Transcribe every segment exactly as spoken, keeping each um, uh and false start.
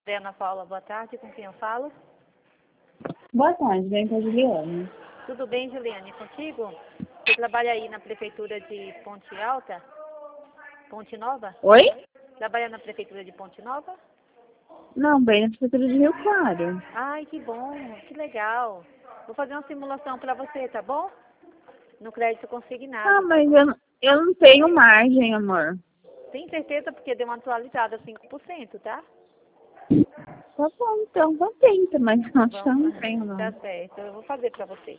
Ana Paula, boa tarde. Com quem eu falo? Boa tarde, vem com a Juliane. Tudo bem, Juliane? Contigo? Você trabalha aí na prefeitura de Ponte Alta? Ponte Nova? Oi? Trabalha na prefeitura de Ponte Nova? Não, bem na prefeitura de Rio Claro. Ai, que bom, que legal. Vou fazer uma simulação para você, tá bom? No crédito consignado. Ah, mas eu, não- eu não tenho margem, amor. Tem certeza porque deu uma atualizada cinco por cento, tá? Tá bom, então, vou tenta, mas acho que eu não Vamos, tenho, tá não. certo. Eu vou fazer para você.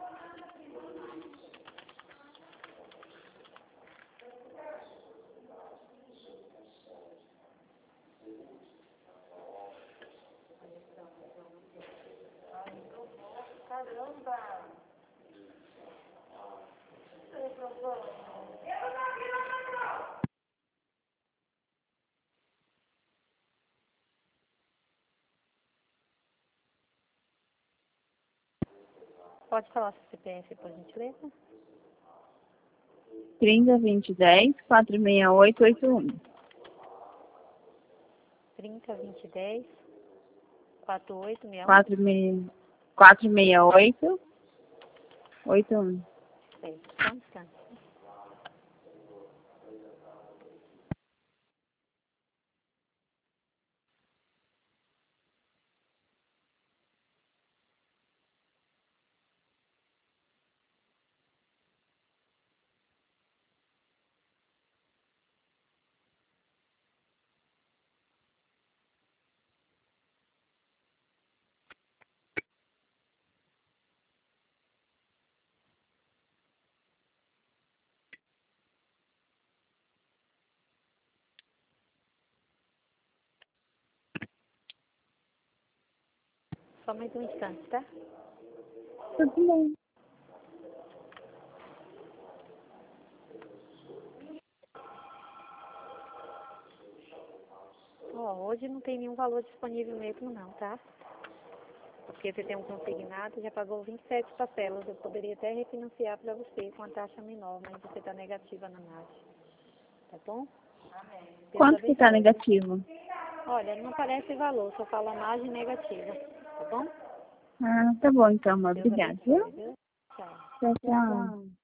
Caramba! Pode falar seu C P F, por gentileza? trinta, vinte, dez, quatro seis oito, oito um. trinta, vinte, dez, quarenta e oito, sessenta e um. quatro seis oito, oito um. Certo, só um instante. Só mais um instante, tá? Tudo bem. Ó, hoje não tem nenhum valor disponível mesmo não, tá? Porque você tem um consignado, já pagou vinte e sete parcelas. Eu poderia até refinanciar para você com a taxa menor, mas você está negativa na margem. Tá bom? Deus Quanto que tá abençoe. negativo? Olha, não aparece valor, só fala margem negativa. Tá bom? Ah, tá bom então, amor. Deus Obrigada, viu? abençoe, viu? Tchau. Tchau, tchau.